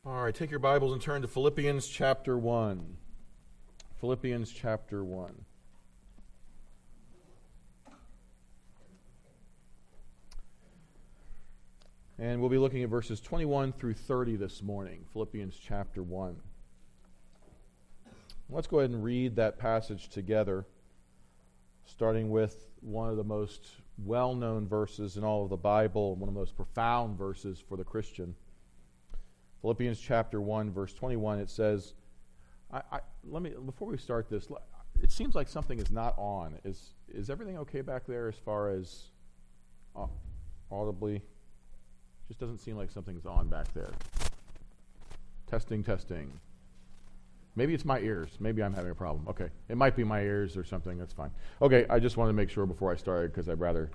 All right, take your Bibles and turn to Philippians chapter 1. Philippians chapter 1. And we'll be looking at verses 21 through 30 this morning. Philippians chapter 1. Let's go ahead and read that passage together, starting with one of the most well-known verses in all of the Bible, one of the most profound verses for the Christian. Philippians chapter 1, verse 21, it says, before we start this, it seems like something is not on. Is everything okay back there as far as audibly? Just doesn't seem like something's on back there. Testing. Maybe it's my ears. Maybe I'm having a problem. Okay. It might be my ears or something. That's fine. Okay, I just wanted to make sure before I started because I'd rather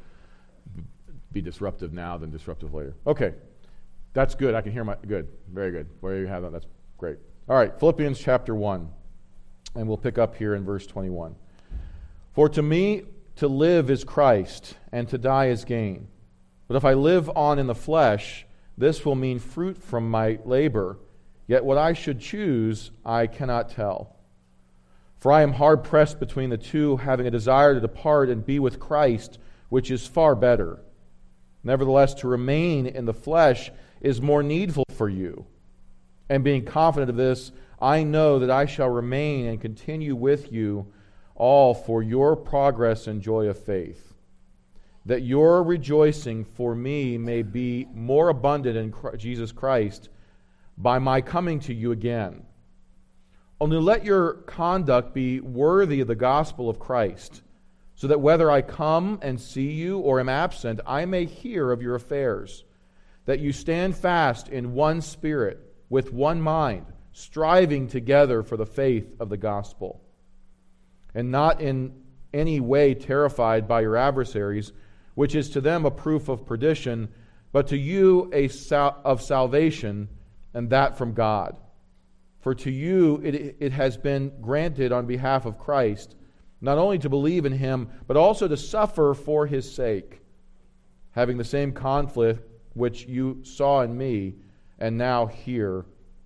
be disruptive now than disruptive later. Okay. That's good. I can hear good. Very good. Where you have that, that's great. All right, Philippians chapter 1. And we'll pick up here in verse 21. For to me to live is Christ, and to die is gain. But if I live on in the flesh, this will mean fruit from my labor. Yet what I should choose, I cannot tell. For I am hard pressed between the two, having a desire to depart and be with Christ, which is far better. Nevertheless, to remain in the flesh is more needful for you. And being confident of this, I know that I shall remain and continue with you all for your progress and joy of faith, that your rejoicing for me may be more abundant in Jesus Christ by my coming to you again. Only let your conduct be worthy of the gospel of Christ, so that whether I come and see you or am absent, I may hear of your affairs, that you stand fast in one spirit, with one mind, striving together for the faith of the gospel, and not in any way terrified by your adversaries, which is to them a proof of perdition, but to you of salvation, and that from God. For to you it has been granted on behalf of Christ, not only to believe in him, but also to suffer for his sake, having the same conflict which you saw in me, and now here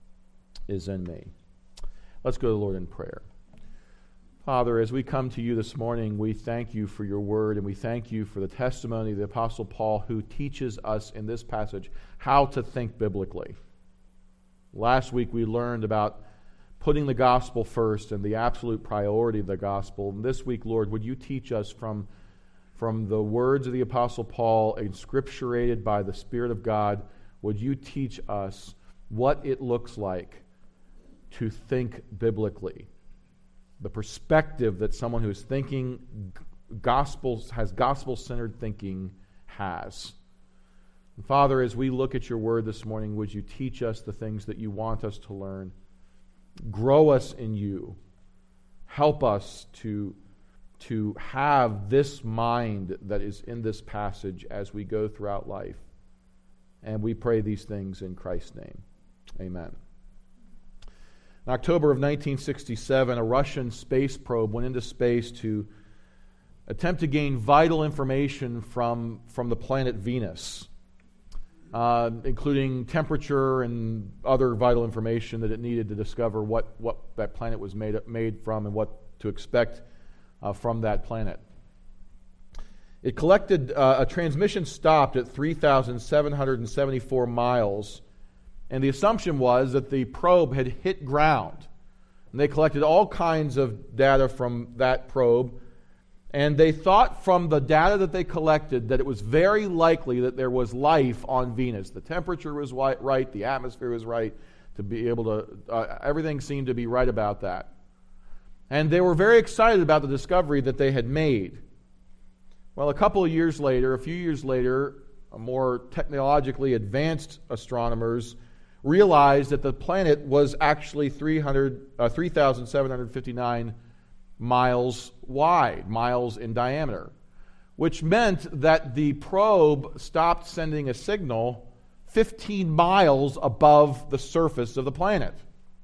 is in me. Let's go to the Lord in prayer. Father, as we come to you this morning, we thank you for your word, and we thank you for the testimony of the Apostle Paul, who teaches us in this passage how to think biblically. Last week we learned about putting the gospel first and the absolute priority of the gospel. And this week, Lord, would you teach us from the words of the Apostle Paul, inscripturated by the Spirit of God, would you teach us what it looks like to think biblically? The perspective that someone who is thinking has gospel-centered thinking has. And Father, as we look at your word this morning, would you teach us the things that you want us to learn? Grow us in you. Help us to have this mind that is in this passage as we go throughout life. And we pray these things in Christ's name. Amen. In October of 1967, a Russian space probe went into space to attempt to gain vital information from the planet Venus, including temperature and other vital information that it needed to discover what that planet was made from and what to expect from that planet. It collected, a transmission stopped at 3,774 miles, and the assumption was that the probe had hit ground. And they collected all kinds of data from that probe, and they thought from the data that they collected that it was very likely that there was life on Venus. The temperature was right, the atmosphere was right, to be able to, everything seemed to be right about that. And they were very excited about the discovery that they had made. Well, a few years later, more technologically advanced astronomers realized that the planet was actually 3,759 miles wide, miles in diameter, which meant that the probe stopped sending a signal 15 miles above the surface of the planet.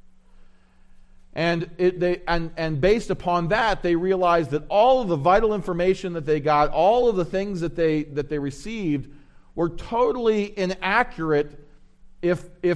And based upon that, they realized that all of the vital information that they got, all of the things that they received, were totally inaccurate if they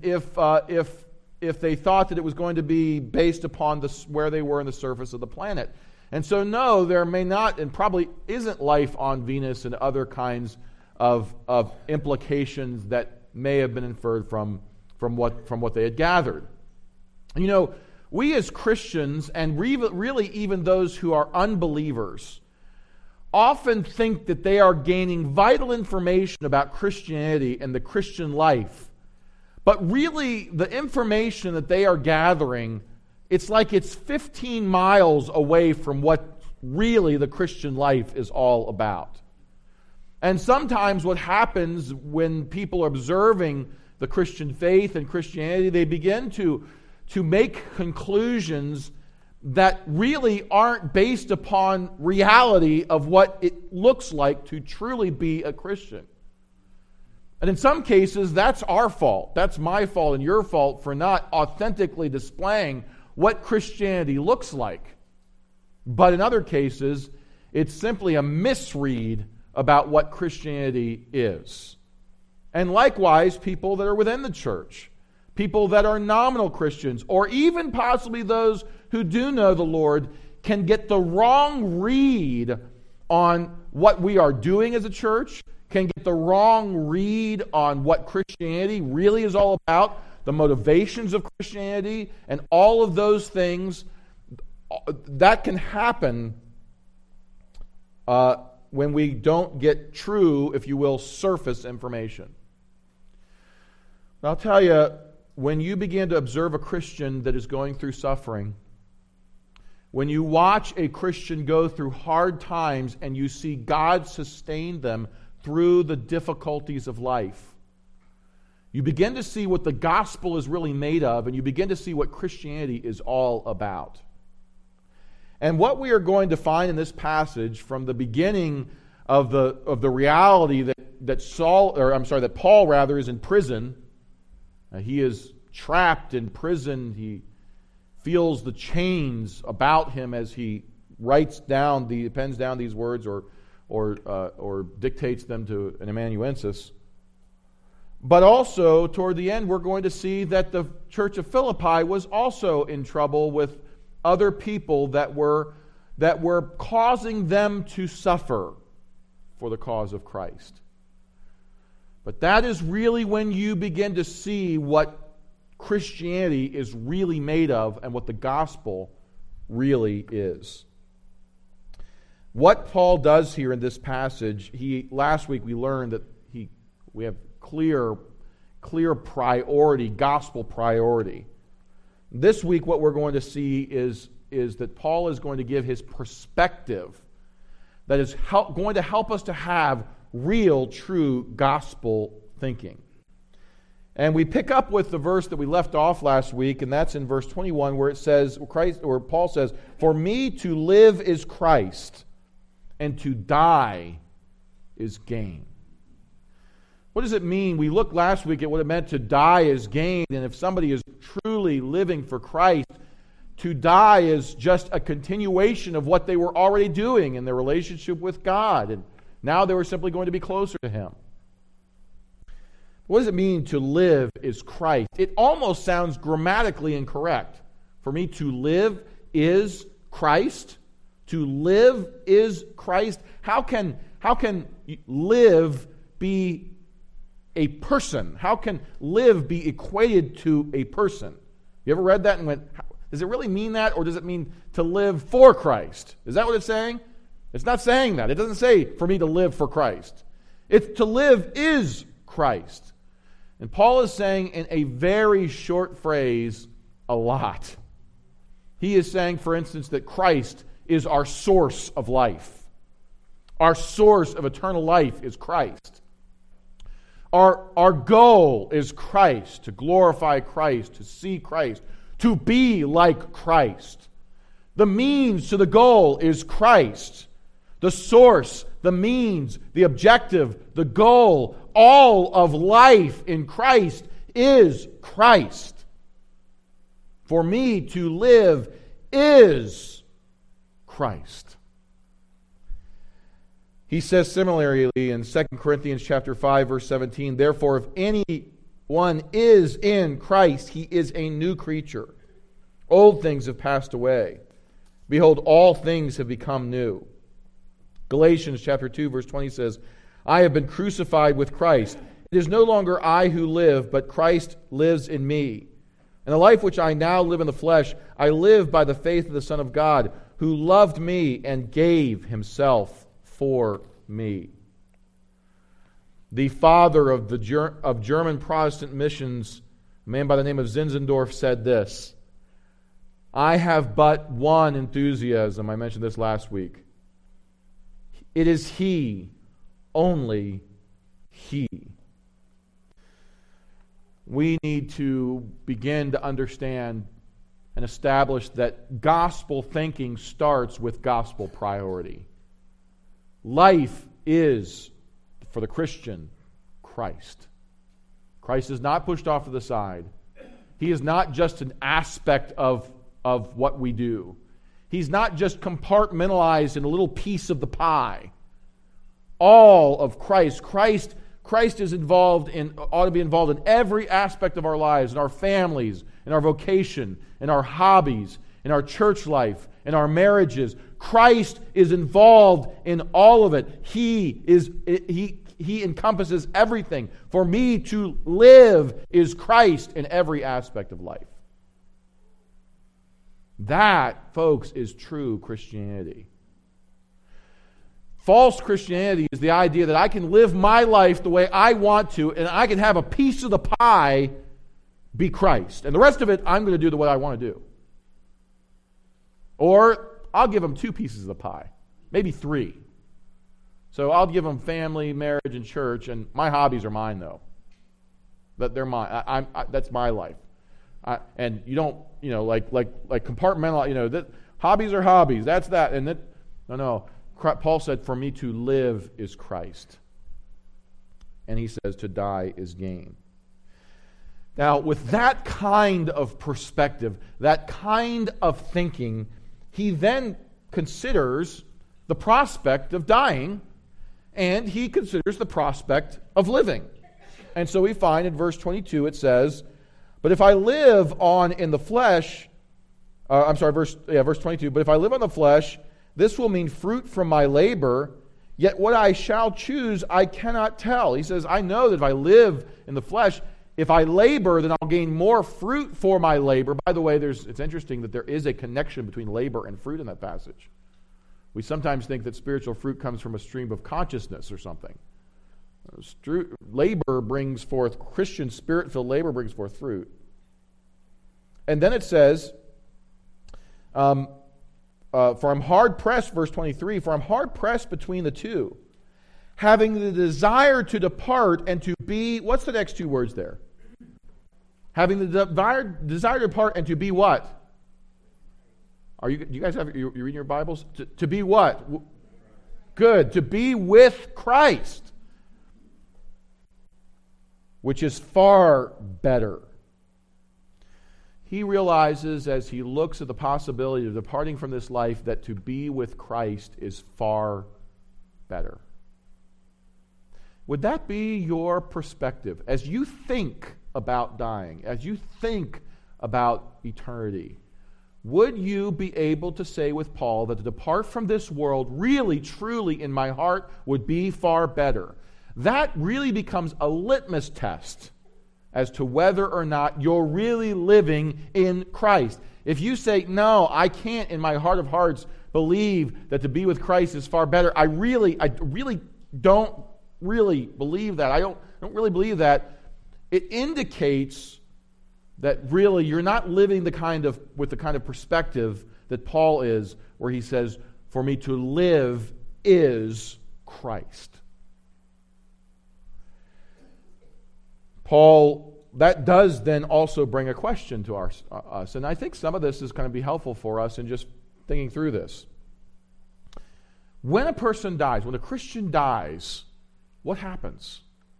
thought that it was going to be based upon where they were on the surface of the planet. And so, no, there may not, and probably isn't life on Venus and other kinds of implications that may have been inferred from what they had gathered. You know, we as Christians, and really even those who are unbelievers, often think that they are gaining vital information about Christianity and the Christian life. But really, the information that they are gathering, it's like it's 15 miles away from what really the Christian life is all about. And sometimes what happens when people are observing the Christian faith and Christianity, they begin to make conclusions that really aren't based upon reality of what it looks like to truly be a Christian. And in some cases, that's our fault. That's my fault and your fault for not authentically displaying what Christianity looks like. But in other cases, it's simply a misread about what Christianity is. And likewise, people that are within the church, people that are nominal Christians, or even possibly those who do know the Lord, can get the wrong read on what we are doing as a church, can get the wrong read on what Christianity really is all about, the motivations of Christianity, and all of those things. That can happen when we don't get true, if you will, surface information. I'll tell you, when you begin to observe a Christian that is going through suffering, when you watch a Christian go through hard times and you see God sustain them through the difficulties of life, you begin to see what the gospel is really made of, and you begin to see what Christianity is all about. And what we are going to find in this passage from the beginning of the reality that Paul is in prison. He is trapped in prison. He feels the chains about him as he pens down these words or dictates them to an amanuensis. But also, toward the end, we're going to see that the church of Philippi was also in trouble with other people that were causing them to suffer for the cause of Christ. But that is really when you begin to see what Christianity is really made of and what the gospel really is. What Paul does here in this passage, last week we learned that we have clear priority, gospel priority. This week what we're going to see is that Paul is going to give his perspective that is going to help us to have real, true gospel thinking. And we pick up with the verse that we left off last week, and that's in verse 21, where it says, Paul says, "For me to live is Christ, and to die is gain." What does it mean? We looked last week at what it meant to die is gain, and if somebody is truly living for Christ, to die is just a continuation of what they were already doing in their relationship with God, and now they were simply going to be closer to Him. What does it mean to live is Christ? It almost sounds grammatically incorrect. For me to live is Christ. To live is Christ. How can live be a person? How can live be equated to a person? You ever read that and went, does it really mean that, or does it mean to live for Christ? Is that what it's saying? It's not saying that. It doesn't say for me to live for Christ. It's to live is Christ. And Paul is saying in a very short phrase a lot. He is saying, for instance, that Christ is our source of life. Our source of eternal life is Christ. Our goal is Christ, to glorify Christ, to see Christ, to be like Christ. The means to the goal is Christ. The source, the means, the objective, the goal, all of life in Christ is Christ. For me to live is Christ. He says similarly in 2 Corinthians chapter 5, verse 17, "Therefore, if any one is in Christ, he is a new creature. Old things have passed away. Behold, all things have become new. Galatians chapter 2, verse 20 says, I have been crucified with Christ. It is no longer I who live, but Christ lives in me. And the life which I now live in the flesh, I live by the faith of the Son of God, who loved me and gave himself for me. The father of German Protestant missions, a man by the name of Zinzendorf, said this, I have but one enthusiasm. I mentioned this last week. It is He, only He. We need to begin to understand and establish that gospel thinking starts with gospel priority. Life is, for the Christian, Christ. Christ is not pushed off to the side. He is not just an aspect of what we do. He's not just compartmentalized in a little piece of the pie. All of Christ. Christ is ought to be involved in every aspect of our lives, in our families, in our vocation, in our hobbies, in our church life, in our marriages. Christ is involved in all of it. He encompasses everything. For me to live is Christ in every aspect of life. That, folks, is true Christianity. False Christianity is the idea that I can live my life the way I want to, and I can have a piece of the pie be Christ. And the rest of it, I'm going to do what I want to do. Or I'll give them 2 pieces of the pie, maybe 3. So I'll give them family, marriage, and church, and my hobbies are mine, though. That they're mine. That's my life. And you don't, like compartmentalize, that hobbies are hobbies. That's that. And that, no. Paul said, for me to live is Christ. And he says to die is gain. Now, with that kind of perspective, that kind of thinking, he then considers the prospect of dying, and he considers the prospect of living. And so we find in verse 22 it says, but if I live on in the flesh, verse 22, but if I live on the flesh, this will mean fruit from my labor, yet what I shall choose I cannot tell. He says, I know that if I live in the flesh, if I labor, then I'll gain more fruit for my labor. By the way, it's interesting that there is a connection between labor and fruit in that passage. We sometimes think that spiritual fruit comes from a stream of consciousness or something. Labor brings forth, Christian spirit-filled labor brings forth fruit. And then it says, for I'm hard-pressed, verse 23, for I'm hard-pressed between the two, having the desire to depart and to be, what's the next 2 words there? Having the desire to depart and to be what? Do you guys have, you reading your Bibles? To be what? Good. To be with Christ, which is far better. He realizes as he looks at the possibility of departing from this life that to be with Christ is far better. Would that be your perspective as you think about dying, as you think about eternity? Would you be able to say with Paul that to depart from this world really, truly in my heart would be far better? That really becomes a litmus test as to whether or not you're really living in Christ. If you say, no, I can't in my heart of hearts believe that to be with Christ is far better, I really don't really believe that. I don't really believe that. It indicates that really you're not living with the kind of perspective that Paul is, where he says, for me to live is Christ. Paul, that does then also bring a question to us, and I think some of this is going to be helpful for us in just thinking through this. When a person dies, when a Christian dies, what happens?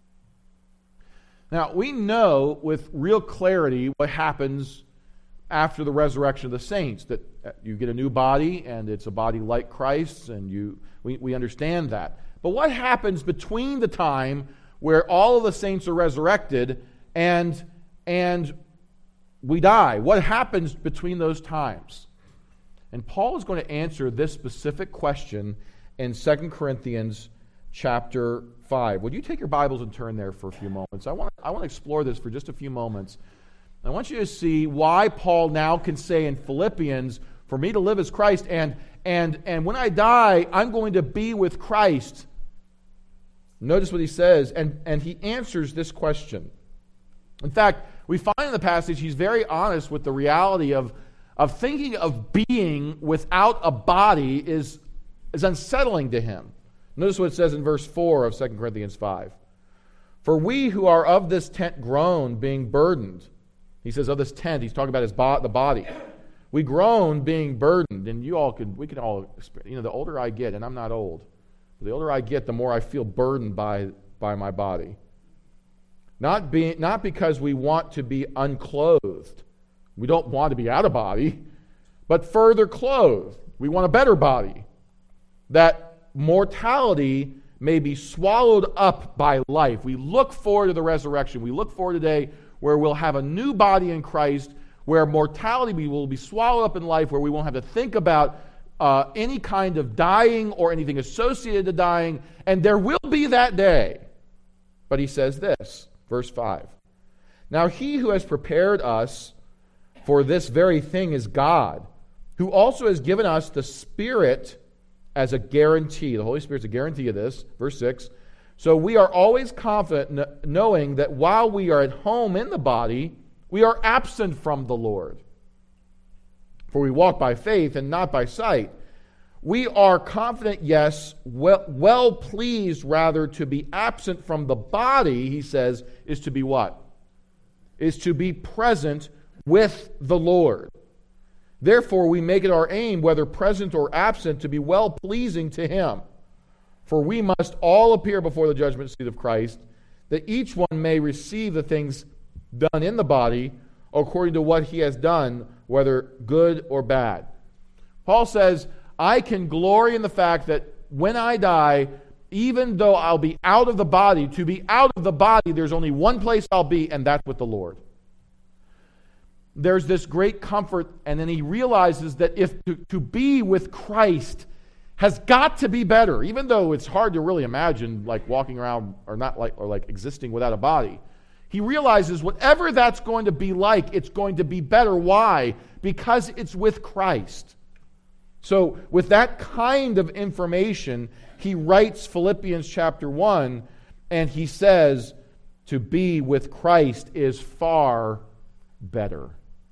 Now, we know with real clarity what happens after the resurrection of the saints, that you get a new body, and it's a body like Christ's, and we understand that. But what happens between the time where all of the saints are resurrected and we die. What happens between those times? And Paul is going to answer this specific question in 2 Corinthians chapter 5. Would you take your Bibles and turn there for a few moments? I want to explore this for just a few moments. I want you to see why Paul now can say in Philippians, for me to live is Christ, and when I die, I'm going to be with Christ. Notice what he says, and he answers this question. In fact, we find in the passage he's very honest with the reality of thinking of being without a body is unsettling to him. Notice what it says in verse 4 of 2 Corinthians 5. For we who are of this tent groan, being burdened. He says of this tent, he's talking about the body. We groan being burdened, and we can all experience, the older I get, and I'm not old, the older I get, the more I feel burdened by my body. Not because we want to be unclothed. We don't want to be out of body, but further clothed. We want a better body. That mortality may be swallowed up by life. We look forward to the resurrection. We look forward to the day where we'll have a new body in Christ, where mortality will be swallowed up in life, where we won't have to think about any kind of dying or anything associated to dying, and there will be that day. But he says this, verse 5. Now he who has prepared us for this very thing is God, who also has given us the Spirit as a guarantee. The Holy Spirit's a guarantee of this. Verse 6. So we are always confident knowing that while we are at home in the body, we are absent from the Lord. For we walk by faith and not by sight. We are confident, yes, well pleased rather to be absent from the body, he says, is to be what? Is to be present with the Lord. Therefore we make it our aim, whether present or absent, to be well pleasing to him. For we must all appear before the judgment seat of Christ, that each one may receive the things done in the body according to what he has done, whether good or bad. Paul says, I can glory in the fact that when I die, even though I'll be out of the body, to be out of the body, there's only one place I'll be, and that's with the Lord. There's this great comfort, and then he realizes that if to be with Christ has got to be better, even though it's hard to really imagine like walking around or existing without a body. He realizes whatever that's going to be like, it's going to be better. Why? Because it's with Christ. So with that kind of information, he writes Philippians chapter 1, and he says, to be with Christ is far better.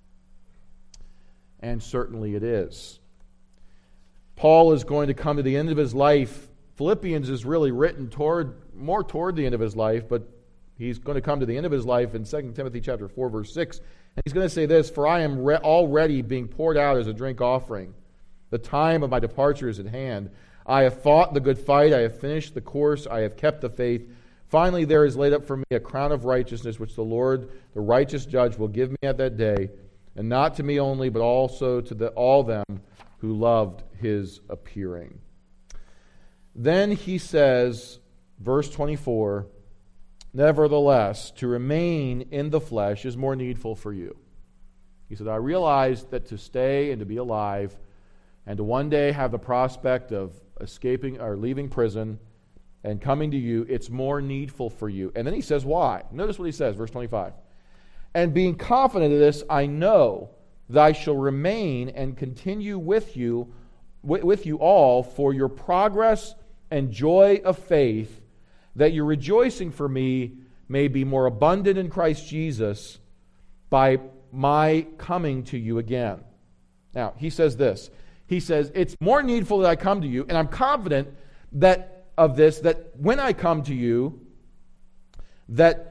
And certainly it is. Paul is going to come to the end of his life. Philippians is really written more toward the end of his life, but he's going to come to the end of his life in 2 Timothy chapter 4, verse 6. And he's going to say this, for I am already being poured out as a drink offering. The time of my departure is at hand. I have fought the good fight. I have finished the course. I have kept the faith. Finally, there is laid up for me a crown of righteousness, which the Lord, the righteous judge, will give me at that day, and not to me only, but also to all them who loved his appearing. Then he says, verse 24, nevertheless, to remain in the flesh is more needful for you. He said, I realize that to stay and to be alive and to one day have the prospect of escaping or leaving prison and coming to you, it's more needful for you. And then he says, why? Notice what he says, verse 25. And being confident of this, I know that I shall remain and continue with you all for your progress and joy of faith, that your rejoicing for me may be more abundant in Christ Jesus by my coming to you again. Now, he says this. He says, it's more needful that I come to you, and I'm confident that when I come to you, that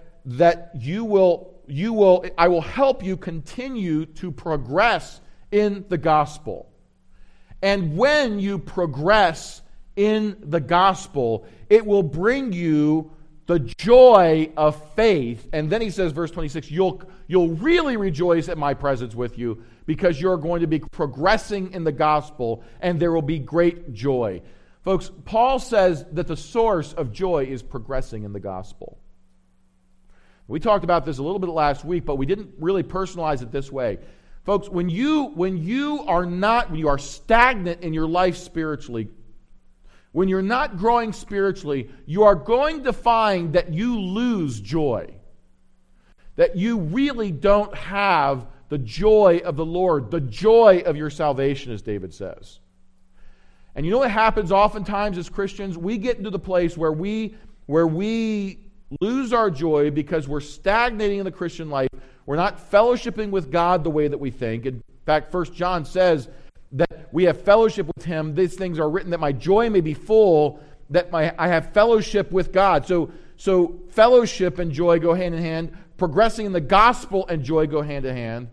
I will help you continue to progress in the gospel. And when you progress in the gospel, it will bring you the joy of faith. And then he says, verse 26, you'll really rejoice at my presence with you, because you're going to be progressing in the gospel, and there will be great joy. Folks, Paul says that the source of joy is progressing in the gospel. We talked about this a little bit last week, but we didn't really personalize it this way. Folks, when you are stagnant in your life spiritually, when you're not growing spiritually, you are going to find that you lose joy. That you really don't have the joy of the Lord, the joy of your salvation, as David says. And you know what happens oftentimes as Christians? We get into the place where we lose our joy because we're stagnating in the Christian life. We're not fellowshipping with God the way that we think. In fact, 1 John says that we have fellowship with Him. These things are written that my joy may be full, that I have fellowship with God. So fellowship and joy go hand in hand. Progressing in the gospel and joy go hand in hand.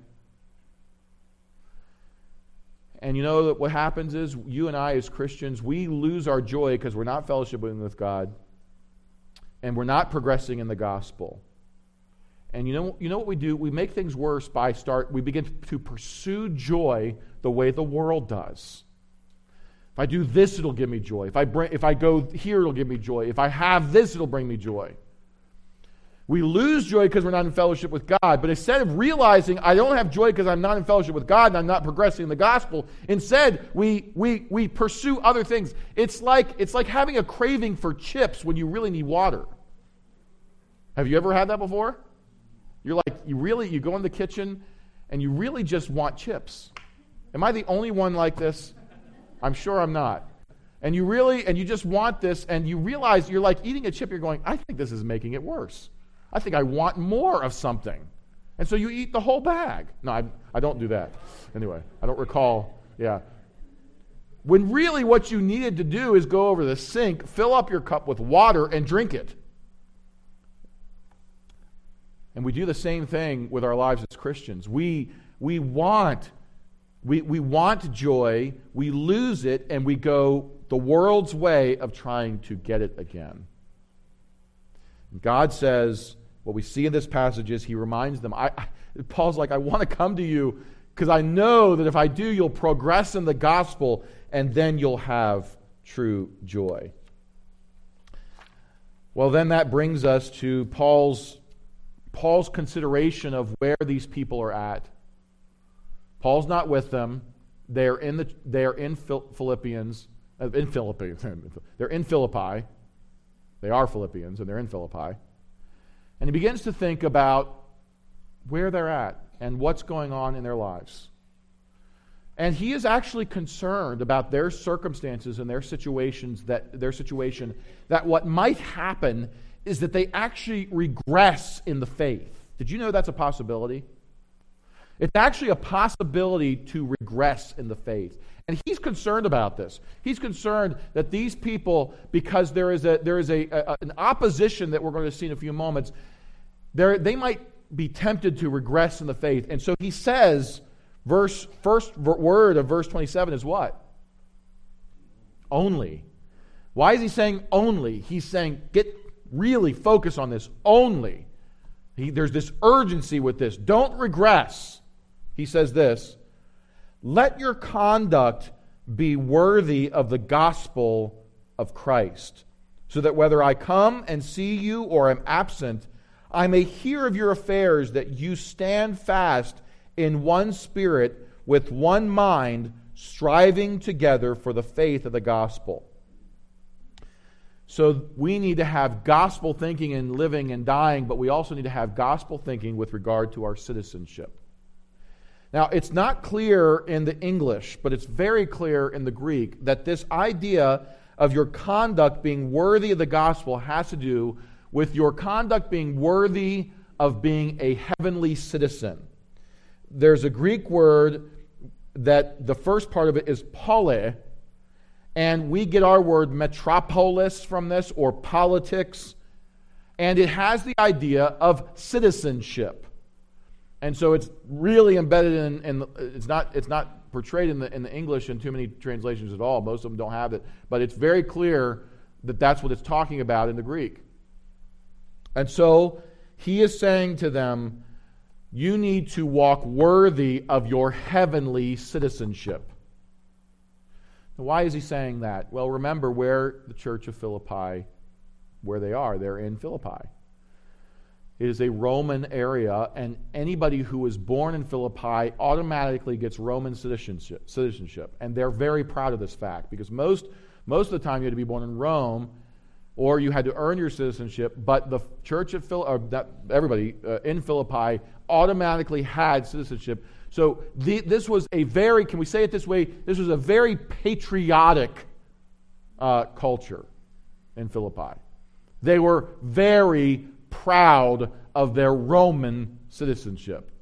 And you know that what happens is, you and I as Christians, we lose our joy because we're not fellowshipping with God. And we're not progressing in the gospel. And you know what we do? We make things worse we begin to pursue joy the way the world does. If I do this, it'll give me joy. If I go here, it'll give me joy. If I have this, it'll bring me joy. We lose joy because we're not in fellowship with God. But instead of realizing I don't have joy because I'm not in fellowship with God and I'm not progressing in the gospel, instead we pursue other things. It's like having a craving for chips when you really need water. Have you ever had that before? You go in the kitchen and you really just want chips. Am I the only one like this? I'm sure I'm not. And you just want this, and you realize you're like eating a chip, you're going, I think this is making it worse. I think I want more of something. And so you eat the whole bag. No, I don't do that. Anyway, I don't recall. Yeah. When really what you needed to do is go over the sink, fill up your cup with water, and drink it. And we do the same thing with our lives as Christians. We want joy, we lose it, and we go the world's way of trying to get it again. God says, what we see in this passage is He reminds them, Paul's like, I want to come to you because I know that if I do, you'll progress in the gospel and then you'll have true joy. Well, then that brings us to Paul's consideration of where these people are at. Paul's not with them. They're in Philippians. They're in Philippi. They are Philippians, and they're in Philippi. And he begins to think about where they're at and what's going on in their lives. And he is actually concerned about their circumstances and their situation, that what might happen is that they actually regress in the faith. Did you know that's a possibility? It's actually a possibility to regress in the faith. And he's concerned about this. He's concerned that these people, because there is an opposition that we're going to see in a few moments, they might be tempted to regress in the faith. And so he says, first word of verse 27 is what? Only. Why is he saying only? He's saying, really focus on this. Only. There's this urgency with this. Don't regress. He says this, let your conduct be worthy of the gospel of Christ, so that whether I come and see you or am absent, I may hear of your affairs, that you stand fast in one spirit, with one mind, striving together for the faith of the gospel. So we need to have gospel thinking in living and dying, but we also need to have gospel thinking with regard to our citizenship. Now, it's not clear in the English, but it's very clear in the Greek that this idea of your conduct being worthy of the gospel has to do with your conduct being worthy of being a heavenly citizen. There's a Greek word that the first part of it is pole, and we get our word metropolis from this, or politics, and it has the idea of citizenship. And so it's really embedded in it's not portrayed in the English in too many translations at all. Most of them don't have it, but it's very clear that that's what it's talking about in the Greek. And so he is saying to them, you need to walk worthy of your heavenly citizenship. Now, why is he saying that? Well, remember where the church of Philippi, where they are. They're in Philippi. It is a Roman area, and anybody who was born in Philippi automatically gets Roman citizenship. And they're very proud of this fact, because most of the time you had to be born in Rome, or you had to earn your citizenship, but the church of everybody in Philippi automatically had citizenship. So this was a very, can we say it this way, this was a very patriotic culture in Philippi. They were very proud of their Roman citizenship.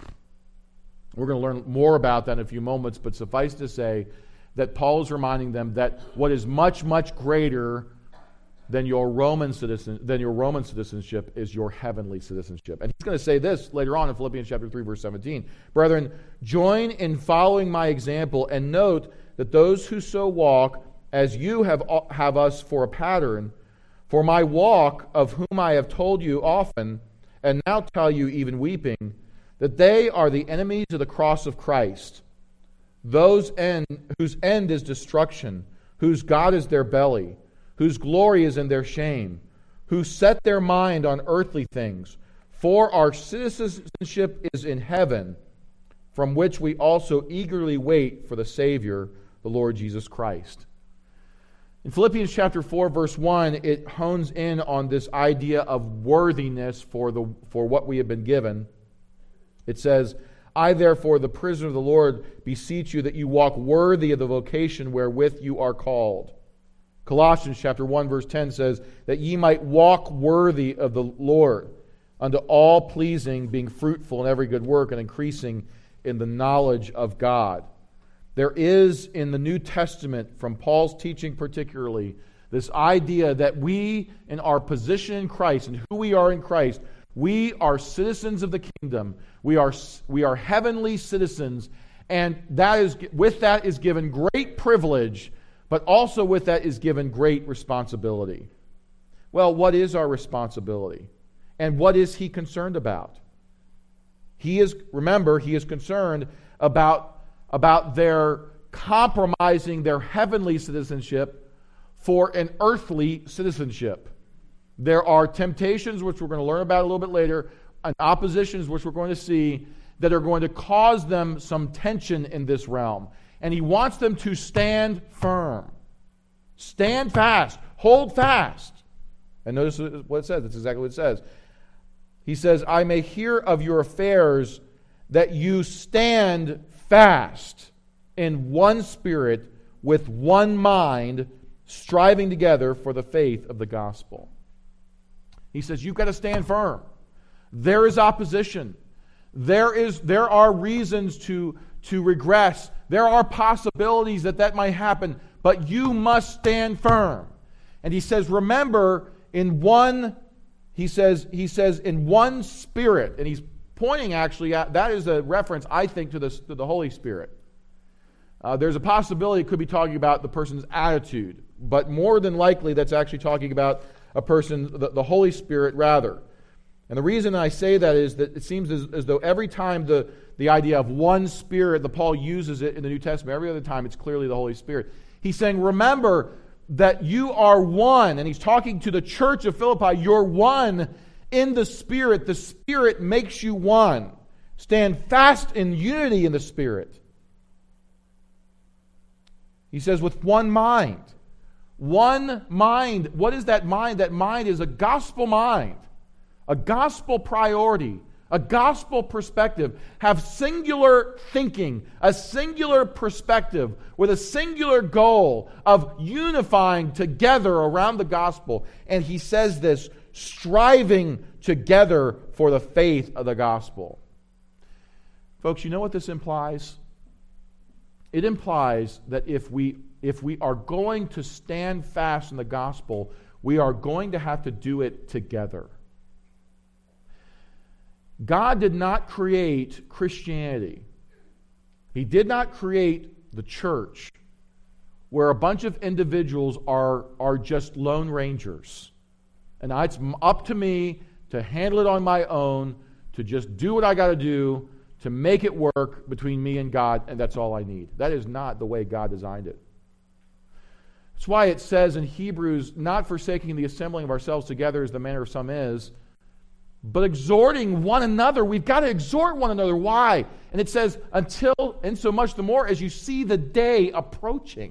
We're going to learn more about that in a few moments, but suffice to say that Paul is reminding them that what is much, much greater than your Roman citizenship is your heavenly citizenship. And he's going to say this later on in Philippians chapter 3, verse 17. Brethren, join in following my example, and note that those who so walk as you have us for a pattern. For my walk, of whom I have told you often, and now tell you even weeping, that they are the enemies of the cross of Christ, whose end is destruction, whose God is their belly, whose glory is in their shame, who set their mind on earthly things. For our citizenship is in heaven, from which we also eagerly wait for the Savior, the Lord Jesus Christ. In Philippians chapter 4, verse 1, it hones in on this idea of worthiness for what we have been given. It says, I therefore, the prisoner of the Lord, beseech you that you walk worthy of the vocation wherewith you are called. Colossians chapter 1, verse 10 says, that ye might walk worthy of the Lord, unto all pleasing, being fruitful in every good work, and increasing in the knowledge of God. There is in the New Testament, from Paul's teaching particularly, this idea that we, in our position in Christ and who we are in Christ, we are citizens of the kingdom. We are heavenly citizens, and with that is given great privilege, but also with that is given great responsibility. Well, what is our responsibility? And what is he concerned about? He is concerned about their compromising their heavenly citizenship for an earthly citizenship. There are temptations, which we're going to learn about a little bit later, and oppositions, which we're going to see, that are going to cause them some tension in this realm. And he wants them to stand firm. Stand fast. Hold fast. And notice what it says. That's exactly what it says. He says, I may hear of your affairs, that you stand fast in one spirit, with one mind, striving together for the faith of the gospel. He says, you've got to stand firm. There is opposition. There are reasons to regress. There are possibilities that might happen, but you must stand firm. And he says, remember, in one spirit. And he's pointing actually at, that is a reference, I think, to the Holy Spirit. There's a possibility it could be talking about the person's attitude, but more than likely that's actually talking about a person, the Holy Spirit rather. And the reason I say that is that it seems as though every time the idea of one Spirit, Paul uses it in the New Testament, every other time it's clearly the Holy Spirit. He's saying, remember that you are one, and he's talking to the church of Philippi, you're one in the Spirit. The Spirit makes you one. Stand fast in unity in the Spirit. He says, with one mind. One mind. What is that mind? That mind is a gospel mind, a gospel priority, a gospel perspective. Have singular thinking, a singular perspective with a singular goal of unifying together around the gospel. And he says this, striving together for the faith of the gospel. Folks, you know what this implies? It implies that if we are going to stand fast in the gospel, we are going to have to do it together. God did not create Christianity. He did not create the church where a bunch of individuals are just lone rangers. And it's up to me to handle it on my own, to just do what I got to do, to make it work between me and God, and that's all I need. That is not the way God designed it. That's why it says in Hebrews, not forsaking the assembling of ourselves together as the manner of some is, but exhorting one another. We've got to exhort one another. Why? And it says, until, and so much the more as you see the day approaching.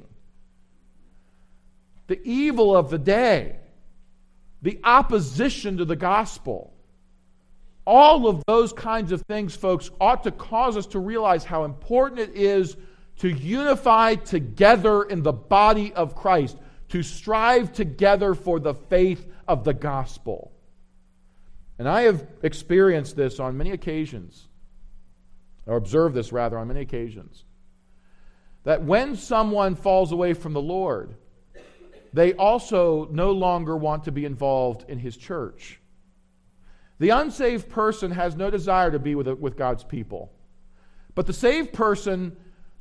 The evil of the day, the opposition to the gospel, all of those kinds of things, folks, ought to cause us to realize how important it is to unify together in the body of Christ, to strive together for the faith of the gospel. And I have experienced this on many occasions, or observed this rather on many occasions, that when someone falls away from the Lord, they also no longer want to be involved in His church. The unsaved person has no desire to be with God's people. But the saved person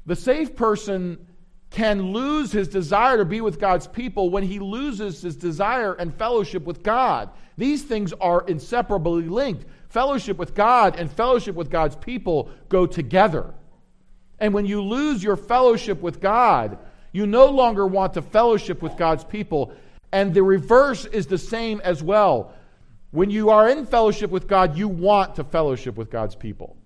can lose his desire to be with God's people when he loses his desire and fellowship with God. These things are inseparably linked. Fellowship with God and fellowship with God's people go together. And when you lose your fellowship with God, you no longer want to fellowship with God's people. And the reverse is the same as well. When you are in fellowship with God, you want to fellowship with God's people.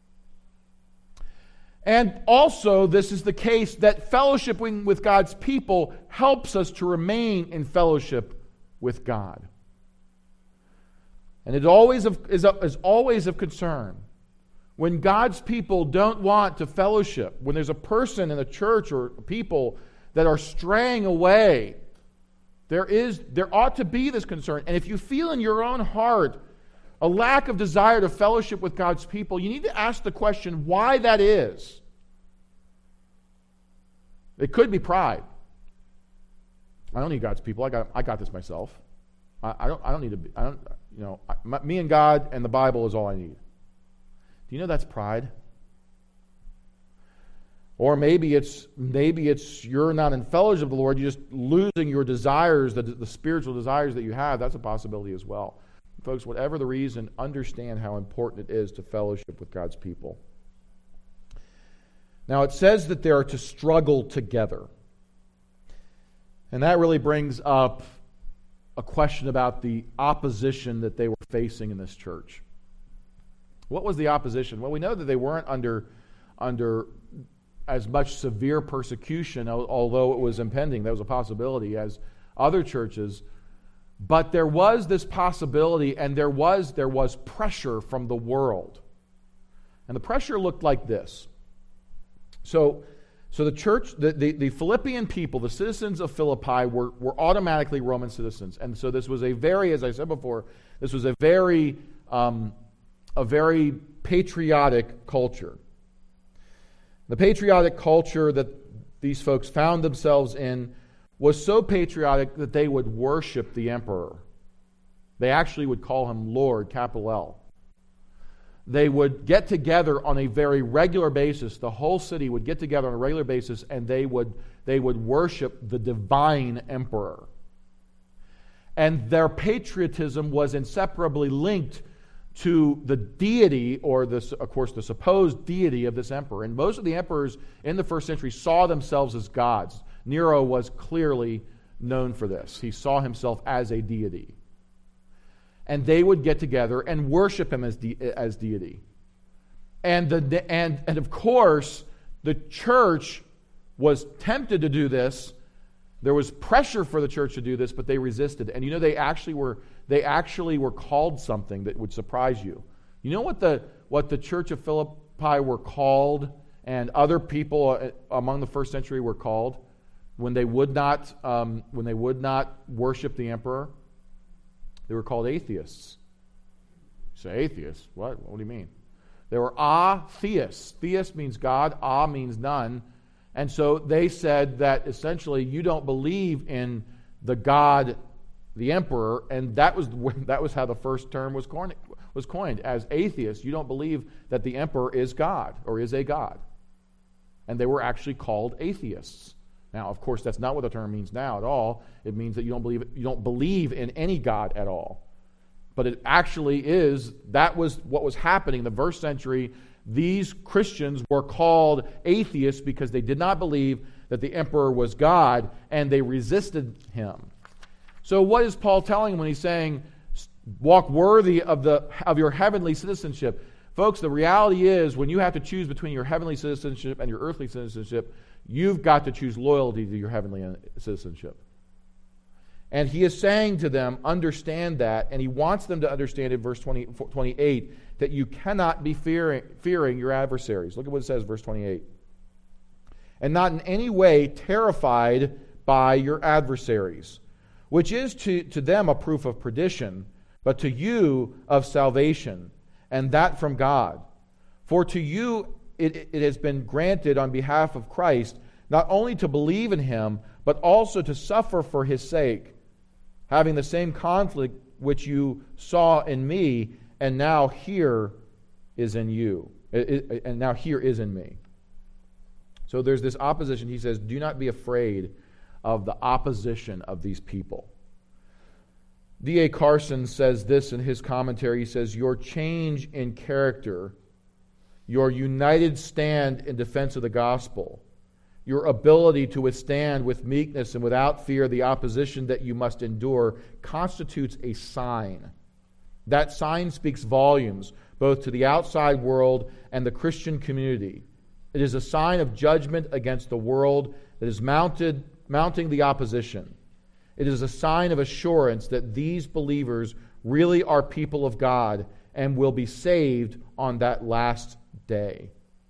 And also, this is the case that fellowshipping with God's people helps us to remain in fellowship with God. And it is always of concern when God's people don't want to fellowship, when there's a person in a church or people that are straying away, there ought to be this concern. And if you feel in your own heart a lack of desire to fellowship with God's people, you need to ask the question why that is. It could be pride. I don't need God's people. I got this myself. I don't need to be. Me and God and the Bible is all I need. Do you know that's pride? Or maybe it's you're not in fellowship with the Lord, you're just losing your desires, the spiritual desires that you have. That's a possibility as well. Folks, whatever the reason, understand how important it is to fellowship with God's people. Now, it says that they are to struggle together. And that really brings up a question about the opposition that they were facing in this church. What was the opposition? Well, we know that they weren't under as much severe persecution, although it was impending. That was a possibility as other churches. But there was this possibility, and there was pressure from the world. And the pressure looked like this. So the church, the Philippian people, the citizens of Philippi, were automatically Roman citizens. And so this was a very, as I said before, this was a very patriotic culture. The patriotic culture that these folks found themselves in was so patriotic that they would worship the emperor. They actually would call him Lord, capital L. They would get together on a very regular basis. The whole city would get together on a regular basis, and they would worship the divine emperor. And their patriotism was inseparably linked to the deity, or of course the supposed deity of this emperor. And most of the emperors in the first century saw themselves as gods. Nero was clearly known for this. He saw himself as a deity. And they would get together and worship him as deity. And of course, the church was tempted to do this. There was pressure for the church to do this, but they resisted. And they actually were called something that would surprise you. You know what the church of Philippi were called, and other people among the first century were called when they would not worship the emperor? They were called atheists. You say atheists? What? What do you mean? They were theists. Theist means God. Means none. And so they said that essentially you don't believe in the God, the emperor, and that was how the first term was coined as atheist. You don't believe that the emperor is God or is a God. And they were actually called atheists. Now, of course, that's not what the term means now at all. It means that you don't believe in any God at all. But it actually is, that was what was happening in the first century. These Christians were called atheists because they did not believe that the emperor was God, and they resisted him. So what is Paul telling when he's saying, Walk worthy of your heavenly citizenship. Folks, the reality is when you have to choose between your heavenly citizenship and your earthly citizenship, you've got to choose loyalty to your heavenly citizenship. And he is saying to them, understand that, and he wants them to understand in verse 28 that you cannot be fearing your adversaries. Look at what it says, verse 28. And not in any way terrified by your adversaries, which is to them a proof of perdition, but to you of salvation, and that from God. For to you it has been granted on behalf of Christ, not only to believe in him, but also to suffer for his sake, having the same conflict which you saw in me, and now here is in you. And now here is in me. So there's this opposition. He says, do not be afraid of the opposition of these people. D.A. Carson says this in his commentary. He says, your change in character, your united stand in defense of the gospel, your ability to withstand with meekness and without fear the opposition that you must endure constitutes a sign. That sign speaks volumes, both to the outside world and the Christian community. It is a sign of judgment against the world that is mounting the opposition. It is a sign of assurance that these believers really are people of God and will be saved on that last day.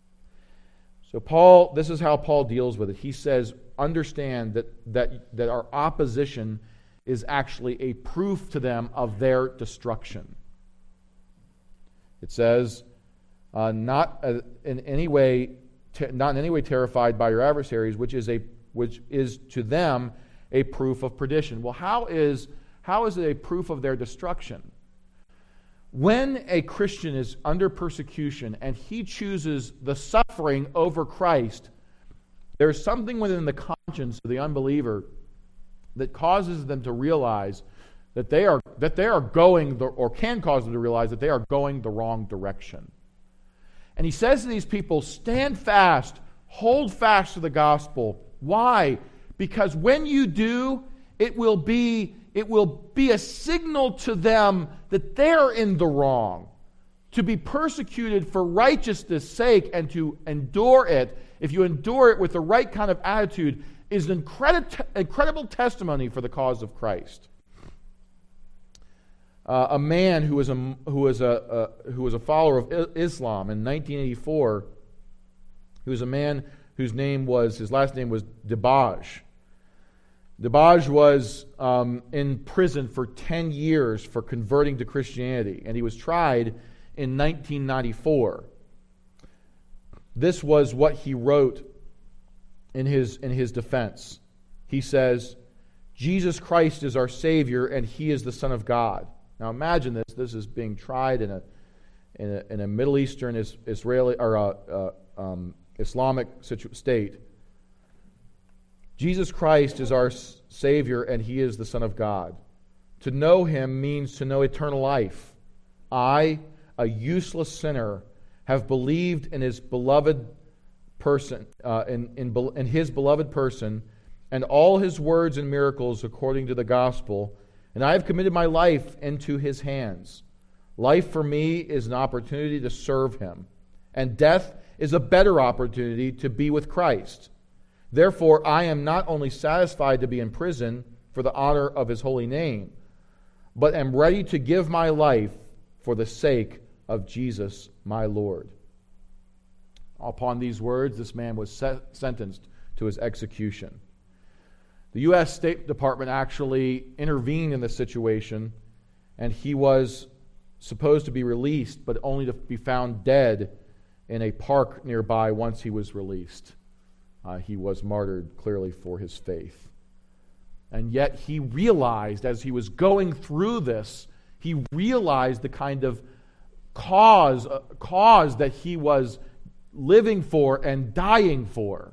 So this is how Paul deals with it. He says, understand that our opposition is actually a proof to them of their destruction. It says, not in any way terrified by your adversaries, which is to them a proof of perdition. Well, how is it a proof of their destruction? When a Christian is under persecution and he chooses the suffering over Christ, there's something within the conscience of the unbeliever that causes them to realize that they are going, or can cause them to realize that they are going the wrong direction. And he says to these people, stand fast, hold fast to the gospel. Why? Because when you do, it will be a signal to them that they're in the wrong. To be persecuted for righteousness' sake and to endure it, if you endure it with the right kind of attitude, is an incredible testimony for the cause of Christ. A man who was a follower of Islam in 1984, he was a man his last name was Dibaj. Dibaj was in prison for 10 years for converting to Christianity, and he was tried in 1994. This was what he wrote in his defense. He says, Jesus Christ is our Savior, and He is the Son of God. Now imagine this. This is being tried in a Middle Eastern Israeli or Islamic state. Jesus Christ is our Savior, and He is the Son of God. To know Him means to know eternal life. I, a useless sinner, have believed in His beloved person, in His beloved person, and all His words and miracles according to the gospel, and I have committed my life into His hands. Life for me is an opportunity to serve Him, and death is a better opportunity to be with Christ. Therefore, I am not only satisfied to be in prison for the honor of His holy name, but am ready to give my life for the sake of Jesus, my Lord. Upon these words, this man was sentenced to his execution. The U.S. State Department actually intervened in this situation, and he was supposed to be released, but only to be found dead in a park nearby once he was released. He was martyred clearly for his faith. And yet he realized, as he was going through this, he realized the kind of cause that he was living for and dying for.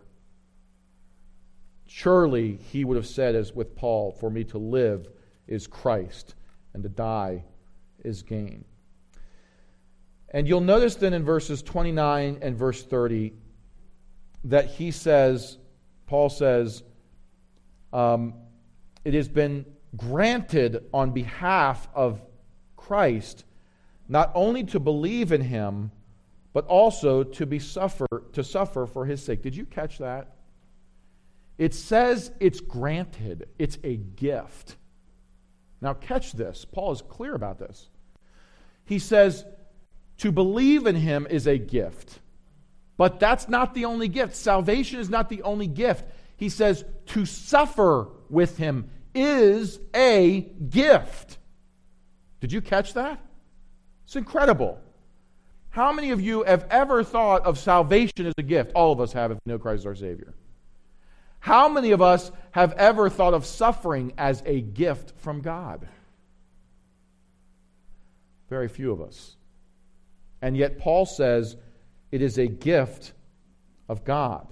Surely he would have said, as with Paul, for me to live is Christ, and to die is gain. And you'll notice then in verses 29 and verse 30 that Paul says, it has been granted on behalf of Christ, not only to believe in him, but also to suffer for his sake. Did you catch that? It says it's granted. It's a gift. Now catch this. Paul is clear about this. He says to believe in him is a gift. But that's not the only gift. Salvation is not the only gift. He says to suffer with him is a gift. Did you catch that? It's incredible. How many of you have ever thought of salvation as a gift? All of us have if we know Christ as our Savior. How many of us have ever thought of suffering as a gift from God? Very few of us. And yet Paul says it is a gift of God.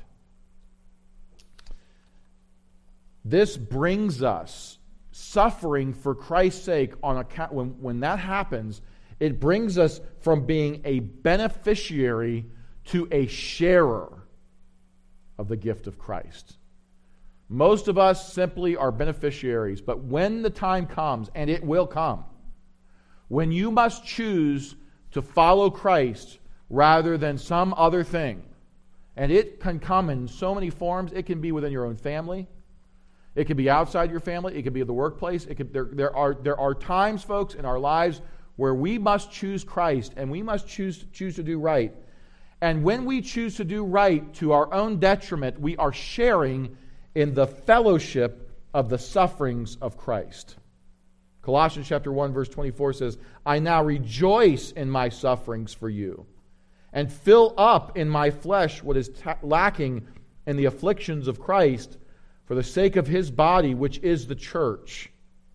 This brings us suffering for Christ's sake on account. When that happens, it brings us from being a beneficiary to a sharer of the gift of Christ. Most of us simply are beneficiaries, but when the time comes, and it will come, when you must choose to follow Christ rather than some other thing, and it can come in so many forms. It can be within your own family. It can be outside your family. It can be at the workplace. There are times, folks, in our lives where we must choose Christ and we must choose to do right. And when we choose to do right to our own detriment, we are sharing in the fellowship of the sufferings of Christ. Colossians chapter 1 verse 24 says, I now rejoice in my sufferings for you, and fill up in my flesh what is lacking in the afflictions of Christ for the sake of his body, which is the church.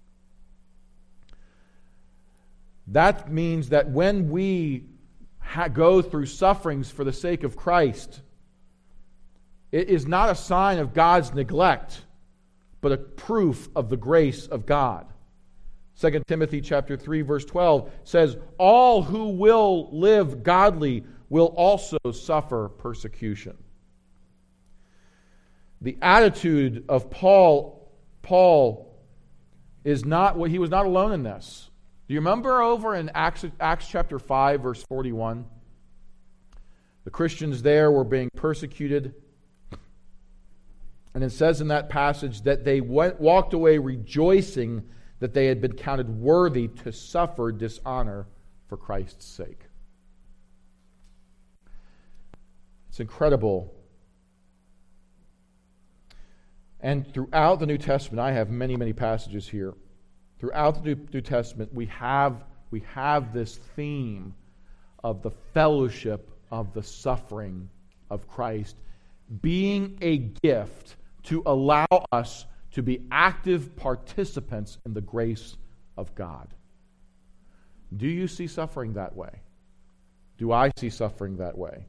That means that when we go through sufferings for the sake of Christ, it is not a sign of God's neglect, but a proof of the grace of God. 2 Timothy chapter 3 verse 12 says, all who will live godly will also suffer persecution. The attitude of Paul is not what he was not alone in this. Do you remember over in Acts chapter 5 verse 41? The Christians there were being persecuted. And it says in that passage that they walked away rejoicing that they had been counted worthy to suffer dishonor for Christ's sake. It's incredible. And throughout the New Testament, I have many, many passages here. Throughout the New Testament, we have this theme of the fellowship of the suffering of Christ being a gift to allow us to be active participants in the grace of God. Do you see suffering that way? Do I see suffering that way?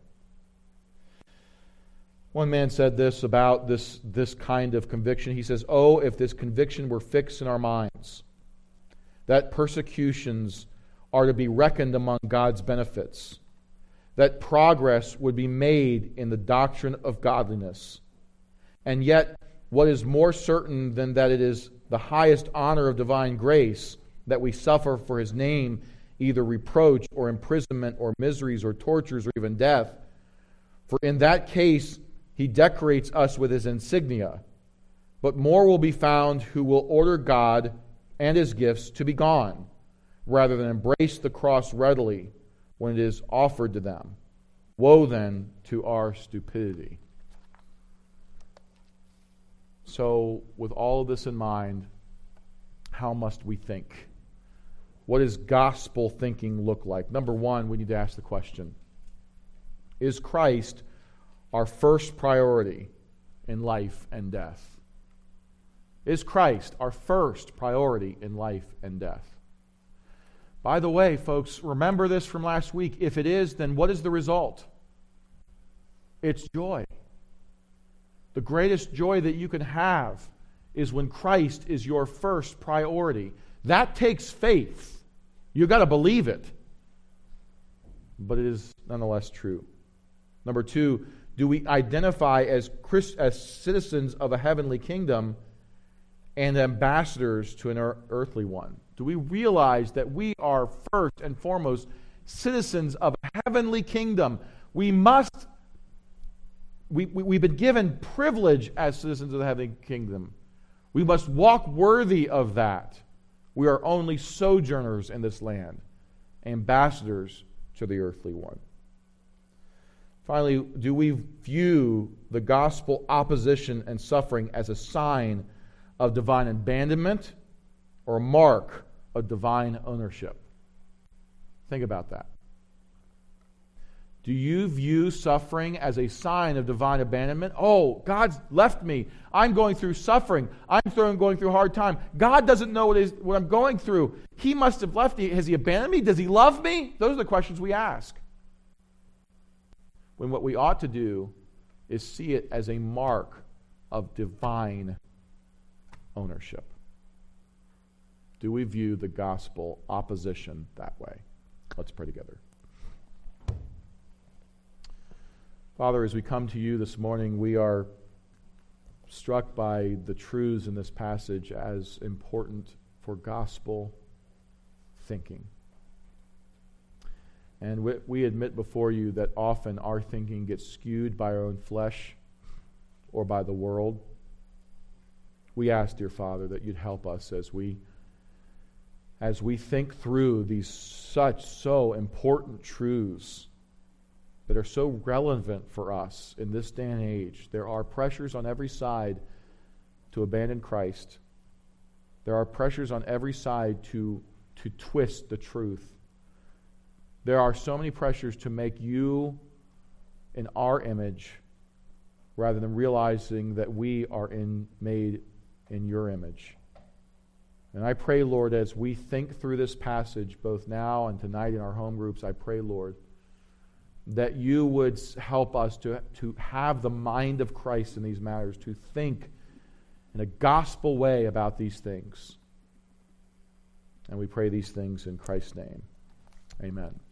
One man said this about this kind of conviction. He says, oh, if this conviction were fixed in our minds, that persecutions are to be reckoned among God's benefits, that progress would be made in the doctrine of godliness. And yet, what is more certain than that it is the highest honor of divine grace that we suffer for his name, either reproach or imprisonment or miseries or tortures or even death? For in that case, he decorates us with his insignia. But more will be found who will order God and his gifts to be gone, rather than embrace the cross readily when it is offered to them. Woe then to our stupidity. So, with all of this in mind, how must we think? What does gospel thinking look like? Number one, we need to ask the question, is Christ our first priority in life and death? Is Christ our first priority in life and death? By the way, folks, remember this from last week. If it is, then what is the result? It's joy. The greatest joy that you can have is when Christ is your first priority. That takes faith. You've got to believe it. But it is nonetheless true. Number two, do we identify as citizens of a heavenly kingdom and ambassadors to an earthly one? Do we realize that we are first and foremost citizens of a heavenly kingdom? We've been given privilege as citizens of the heavenly kingdom. We must walk worthy of that. We are only sojourners in this land, ambassadors to the earthly one. Finally, do we view the gospel opposition and suffering as a sign of divine abandonment or a mark of divine ownership? Think about that. Do you view suffering as a sign of divine abandonment? Oh, God's left me. I'm going through suffering. I'm going through a hard time. God doesn't know what I'm going through. He must have left me. Has He abandoned me? Does He love me? Those are the questions we ask. When what we ought to do is see it as a mark of divine ownership. Do we view the gospel opposition that way? Let's pray together. Father, as we come to you this morning, we are struck by the truths in this passage as important for gospel thinking. And we admit before you that often our thinking gets skewed by our own flesh or by the world. We ask, dear Father, that you'd help us as we think through these so important truths that are so relevant for us in this day and age. There are pressures on every side to abandon Christ. There are pressures on every side to twist the truth. There are so many pressures to make you in our image rather than realizing that we are made in your image. And I pray, Lord, as we think through this passage, both now and tonight in our home groups, I pray, Lord, that you would help us to have the mind of Christ in these matters, to think in a gospel way about these things. And we pray these things in Christ's name. Amen.